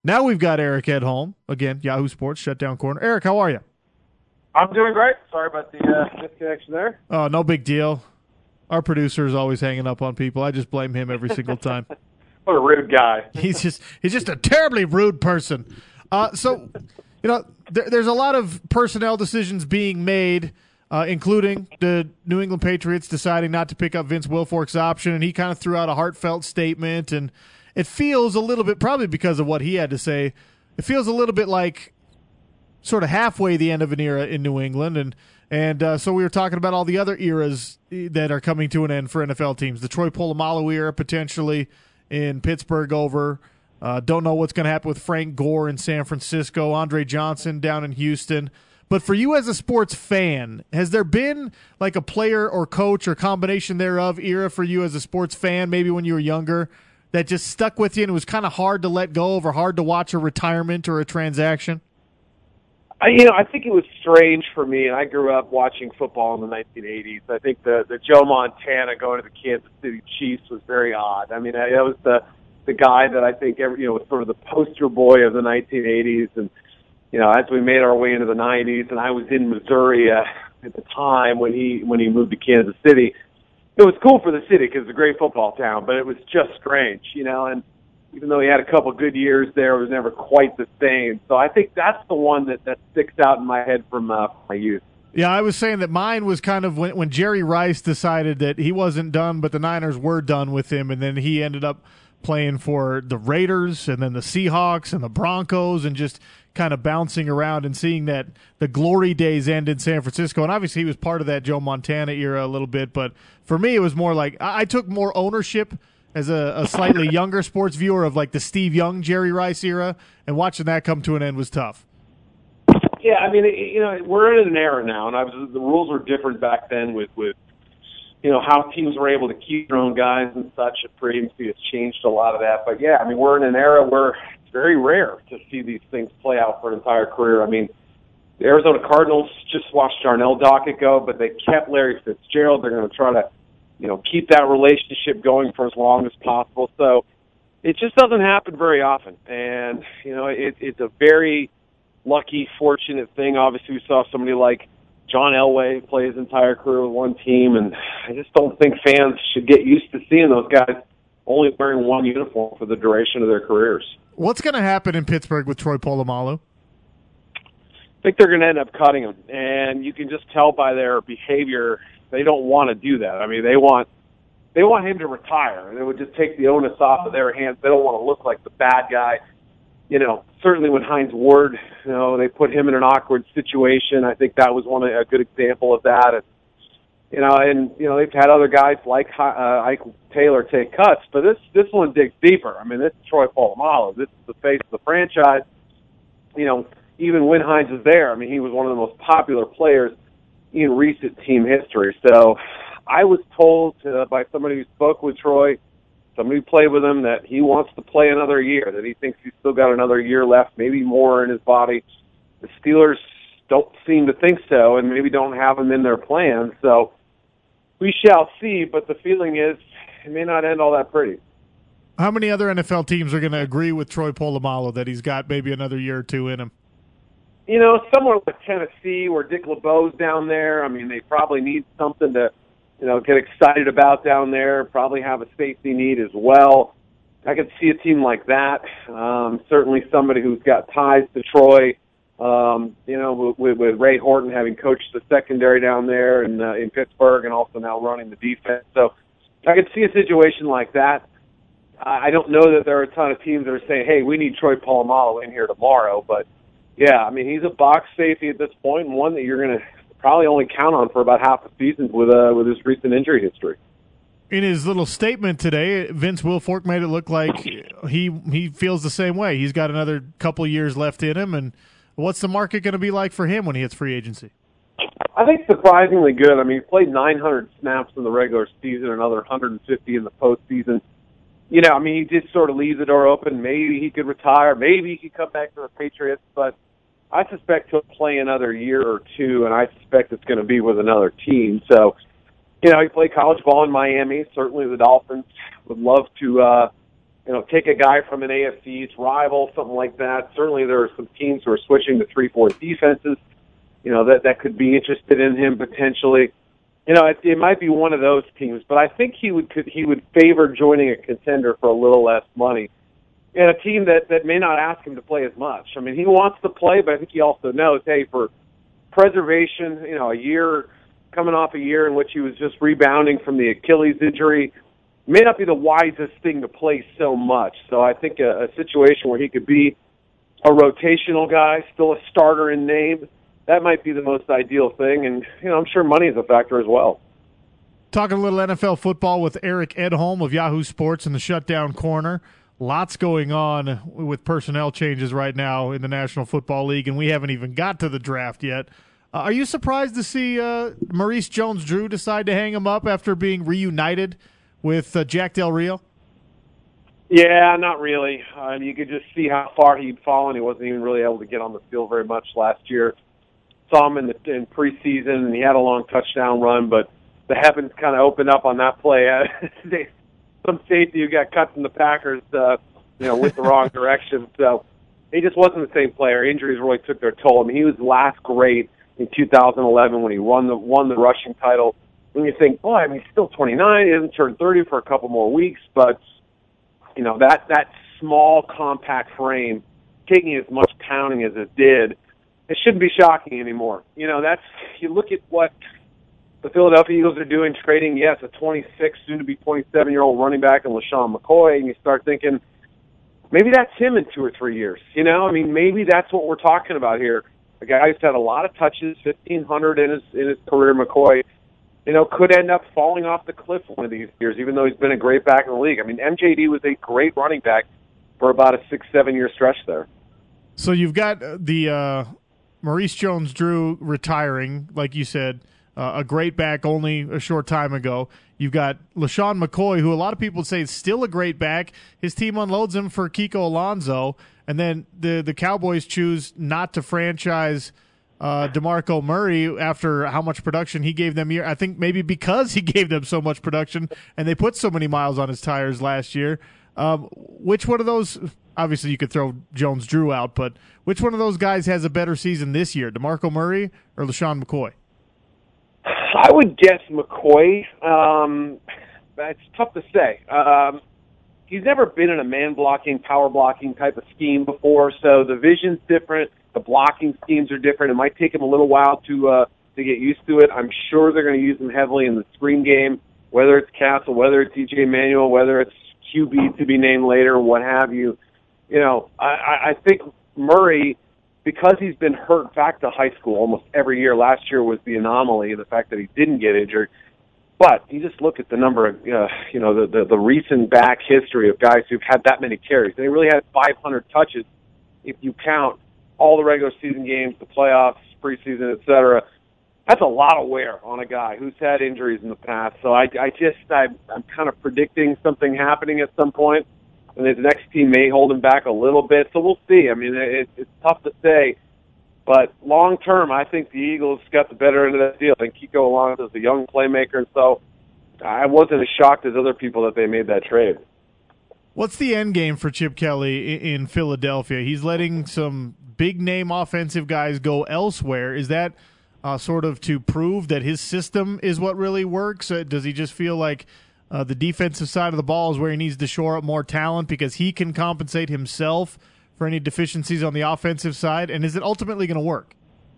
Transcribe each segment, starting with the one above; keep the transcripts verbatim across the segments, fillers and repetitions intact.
Now we've got Eric Edholm, again, Yahoo Sports, Shutdown Corner. Eric, how are you? I'm doing great. Sorry about the uh, disconnection there. Oh, no big deal. Our producer is always hanging up on people. I just blame him every single time. What a rude guy. He's just he's just a terribly rude person. Uh, so, you know, there, there's a lot of personnel decisions being made, uh, including the New England Patriots deciding not to pick up Vince Wilfork's option, and he kind of threw out a heartfelt statement, and it feels a little bit, probably because of what he had to say, it feels a little bit like sort of halfway the end of an era in New England, and and uh, so we were talking about all the other eras that are coming to an end for N F L teams. The Troy Polamalu era potentially in Pittsburgh over. Uh, don't know what's going to happen with Frank Gore in San Francisco, Andre Johnson down in Houston. But for you as a sports fan, has there been like a player or coach or combination thereof era for you as a sports fan, maybe when you were younger, that just stuck with you and it was kind of hard to let go of or hard to watch a retirement or a transaction? I, you know, I think it was strange for me, and I grew up watching football in the nineteen eighties. I think the, the Joe Montana going to the Kansas City Chiefs was very odd. I mean, that was the the guy that I think every, you know, was sort of the poster boy of the nineteen eighties. And, you know, as we made our way into the nineties, and I was in Missouri uh, at the time when he when he moved to Kansas City, it was cool for the city because it's a great football town, but it was just strange, you know, and even though he had a couple good years there, it was never quite the same. So I think that's the one that, that sticks out in my head from uh, my youth. Yeah, I was saying that mine was kind of when, when Jerry Rice decided that he wasn't done, but the Niners were done with him, and then he ended up playing for the Raiders and then the Seahawks and the Broncos and just kind of bouncing around and seeing that the glory days end in San Francisco. And obviously he was part of that Joe Montana era a little bit, but for me it was more like I, I took more ownership as a, a slightly younger sports viewer of like the Steve Young, Jerry Rice era, and watching that come to an end was tough. Yeah, I mean, you know, we're in an era now, and I was, the rules were different back then with, with, you know, how teams were able to keep their own guys and such. Free agency has changed a lot of that. But, yeah, I mean, we're in an era where it's very rare to see these things play out for an entire career. I mean, the Arizona Cardinals just watched Darnell Dockett go, but they kept Larry Fitzgerald. They're going to try to, you know, keep that relationship going for as long as possible. So it just doesn't happen very often. And, you know, it, it's a very lucky, fortunate thing. Obviously, we saw somebody like John Elway play his entire career with one team, and I just don't think fans should get used to seeing those guys only wearing one uniform for the duration of their careers. What's going to happen in Pittsburgh with Troy Polamalu? I think they're going to end up cutting him, and you can just tell by their behavior they don't want to do that. I mean, they want they want him to retire, and it would just take the onus off of their hands. They don't want to look like the bad guy. You know, certainly when Hines Ward, you know, they put him in an awkward situation. I think that was one a good example of that. And, you know, and you know they've had other guys like uh, Ike Taylor take cuts, but this this one digs deeper. I mean, this is Troy Polamalu. This is the face of the franchise. You know, even when Hines was there, I mean, he was one of the most popular players in recent team history. So I was told uh, by somebody who spoke with Troy, somebody who played with him, that he wants to play another year, that he thinks he's still got another year left, maybe more in his body. The Steelers don't seem to think so and maybe don't have him in their plans. So we shall see, but the feeling is it may not end all that pretty. How many other N F L teams are going to agree with Troy Polamalu that he's got maybe another year or two in him? You know, somewhere like Tennessee where Dick LeBeau's down there, I mean, they probably need something to, you know, get excited about down there, probably have a safety need as well. I could see a team like that. Um, certainly somebody who's got ties to Troy, um, you know, with, with Ray Horton having coached the secondary down there in, uh, in Pittsburgh and also now running the defense. So I could see a situation like that. I don't know that there are a ton of teams that are saying, hey, we need Troy Polamalu in here tomorrow, but yeah, I mean, he's a box safety at this point, and one that you're going to probably only count on for about half a season with uh, with his recent injury history. In his little statement today, Vince Wilfork made it look like he he feels the same way. He's got another couple years left in him, and what's the market going to be like for him when he hits free agency? I think surprisingly good. I mean, he played nine hundred snaps in the regular season, another one hundred fifty in the postseason. You know, I mean, he just sort of leaves the door open. Maybe he could retire. Maybe he could come back to the Patriots, but I suspect he'll play another year or two, and I suspect it's going to be with another team. So, you know, he played college ball in Miami. Certainly the Dolphins would love to, uh, you know, take a guy from an A F C East rival, something like that. Certainly there are some teams who are switching to three four defenses, you know, that, that could be interested in him potentially. You know, it, it might be one of those teams, but I think he would could, he would favor joining a contender for a little less money, and a team that, that may not ask him to play as much. I mean, he wants to play, but I think he also knows, hey, for preservation, you know, a year, coming off a year in which he was just rebounding from the Achilles injury, may not be the wisest thing to play so much. So I think a, a situation where he could be a rotational guy, still a starter in name, that might be the most ideal thing. And, you know, I'm sure money is a factor as well. Talking a little N F L football with Eric Edholm of Yahoo Sports in the Shutdown Corner. Lots going on with personnel changes right now in the National Football League, and we haven't even got to the draft yet. Uh, are you surprised to see uh, Maurice Jones-Drew decide to hang him up after being reunited with uh, Jack Del Rio? Yeah, not really. Um, you could just see how far he'd fallen. He wasn't even really able to get on the field very much last year. Saw him in the in preseason, and he had a long touchdown run, but the heavens kind of opened up on that play. Some safety who got cut from the Packers, uh, you know, with the wrong direction. So he just wasn't the same player. Injuries really took their toll. I mean, he was last great in two thousand eleven when he won the won the rushing title. When you think, boy, I mean, he's still twenty-nine. He hasn't turned thirty for a couple more weeks, but you know that that small, compact frame, taking as much pounding as it did, it shouldn't be shocking anymore. You know, that's you look at what the Philadelphia Eagles are doing, trading, yes, a twenty-six, soon-to-be twenty-seven-year-old running back in LaShawn McCoy, and you start thinking, maybe that's him in two or three years. You know, I mean, maybe that's what we're talking about here. A guy who's had a lot of touches, fifteen hundred in his in his career, McCoy, you know, could end up falling off the cliff one of these years, even though he's been a great back in the league. I mean, M J D was a great running back for about a six, seven-year stretch there. So you've got the uh, Maurice Jones-Drew retiring, like you said, uh, a great back only a short time ago. You've got LaShawn McCoy, who a lot of people say is still a great back. His team unloads him for Kiko Alonso, and then the, the Cowboys choose not to franchise uh, DeMarco Murray after how much production he gave them. Year, I think maybe because he gave them so much production, and they put so many miles on his tires last year. Um, which one of those – obviously you could throw Jones-Drew out, but which one of those guys has a better season this year, DeMarco Murray or LaShawn McCoy? I would guess McCoy. Um, it's tough to say. Um, he's never been in a man-blocking, power-blocking type of scheme before, so the vision's different. The blocking schemes are different. It might take him a little while to uh, to get used to it. I'm sure they're going to use him heavily in the screen game, whether it's Castle, whether it's E J Manuel, whether it's Q B to be named later, what have you. You know, I, I think Murray, because he's been hurt back to high school almost every year, last year was the anomaly, the fact that he didn't get injured. But you just look at the number of, uh, you know, the, the, the recent back history of guys who've had that many carries. They really had five hundred touches if you count all the regular season games, the playoffs, preseason, et cetera. That's a lot of wear on a guy who's had injuries in the past. So I, I just, I, I'm kind of predicting something happening at some point, and his next team may hold him back a little bit. So we'll see. I mean, it, it's tough to say. But long term, I think the Eagles got the better end of that deal. I think Kiko Alonso is a young playmaker, and so I wasn't as shocked as other people that they made that trade. What's the end game for Chip Kelly in Philadelphia? He's letting some big-name offensive guys go elsewhere. Is that uh, sort of to prove that his system is what really works? Uh, does he just feel like uh, the defensive side of the ball is where he needs to shore up more talent because he can compensate himself for any deficiencies on the offensive side? And is it ultimately going to work?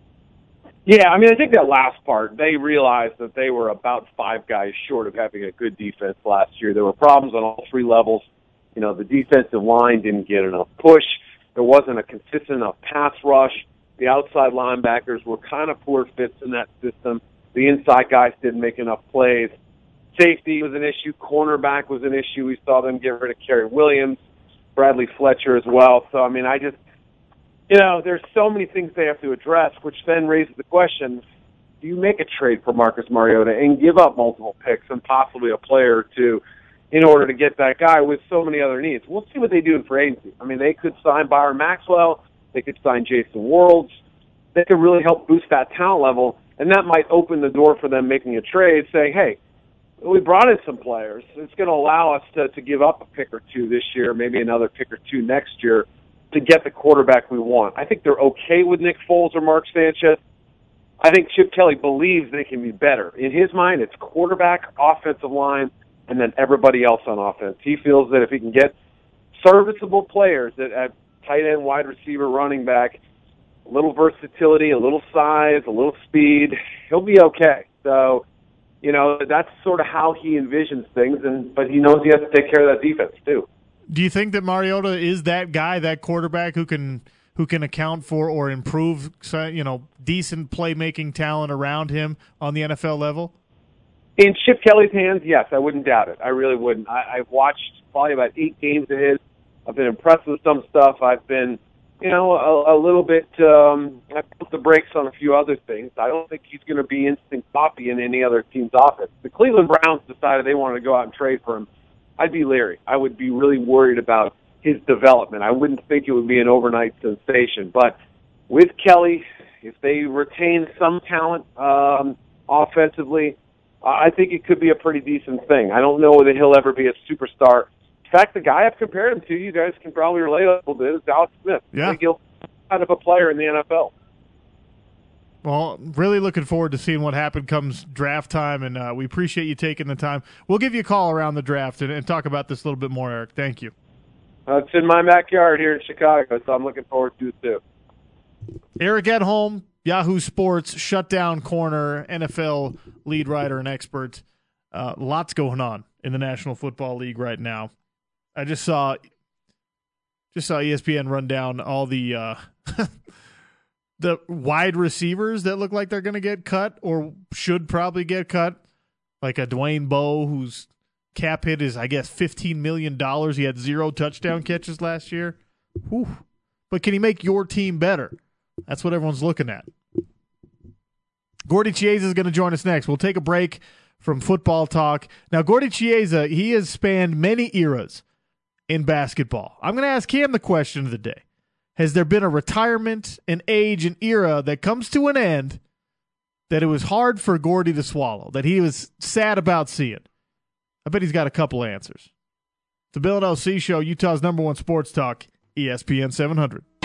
Yeah, I mean, I think that last part, they realized that they were about five guys short of having a good defense last year. There were problems on all three levels. You know, the defensive line didn't get enough push. There wasn't a consistent enough pass rush. The outside linebackers were kind of poor fits in that system. The inside guys didn't make enough plays. Safety was an issue. Cornerback was an issue. We saw them get rid of Kerry Williams, Bradley Fletcher as well. So, I mean, I just, you know, there's so many things they have to address, which then raises the question, do you make a trade for Marcus Mariota and give up multiple picks and possibly a player or two in order to get that guy with so many other needs? We'll see what they do in free agency. I mean, they could sign Byron Maxwell. They could sign Jason Worlds. They could really help boost that talent level, and that might open the door for them making a trade saying, hey, we brought in some players. It's going to allow us to, to give up a pick or two this year, maybe another pick or two next year, to get the quarterback we want. I think they're okay with Nick Foles or Mark Sanchez. I think Chip Kelly believes they can be better. In his mind, it's quarterback, offensive line, and then everybody else on offense. He feels that if he can get serviceable players that at tight end, wide receiver, running back, a little versatility, a little size, a little speed, he'll be okay. So, you know, that's sort of how he envisions things, and but he knows he has to take care of that defense too. Do you think that Mariota is that guy, that quarterback who can who can account for or improve, you know, decent playmaking talent around him on the N F L level? In Chip Kelly's hands, yes, I wouldn't doubt it. I really wouldn't. I, I've watched probably about eight games of his. I've been impressed with some stuff. I've been, you know, a, a little bit, um, I put the brakes on a few other things. I don't think he's going to be instant copy in any other team's offense. The Cleveland Browns decided they wanted to go out and trade for him. I'd be leery. I would be really worried about his development. I wouldn't think it would be an overnight sensation. But with Kelly, if they retain some talent um, offensively, I think it could be a pretty decent thing. I don't know that he'll ever be a superstar. In fact, the guy I've compared him to, you guys can probably relate a little bit, is Alex Smith. Yeah. I think he'll be kind of a player in the N F L. Well, really looking forward to seeing what happens comes draft time, and uh, we appreciate you taking the time. We'll give you a call around the draft and, and talk about this a little bit more, Eric. Thank you. Uh, it's in my backyard here in Chicago, so I'm looking forward to it too. Eric Edholm, Yahoo Sports, shutdown corner, N F L lead writer and expert. Uh, lots going on in the National Football League right now. I just saw just saw E S P N run down all the uh, the wide receivers that look like they're going to get cut or should probably get cut, like a Dwayne Bowe whose cap hit is, I guess, fifteen million dollars. He had zero touchdown catches last year. Whew. But can he make your team better? That's what everyone's looking at. Gordy Chiesa is going to join us next. We'll take a break from football talk. Now, Gordy Chiesa, he has spanned many eras in basketball. I'm going to ask him the question of the day. Has there been a retirement, an age, an era that comes to an end that it was hard for Gordy to swallow, that he was sad about seeing? I bet he's got a couple answers. The Bill and L C Show, Utah's number one sports talk, E S P N seven hundred.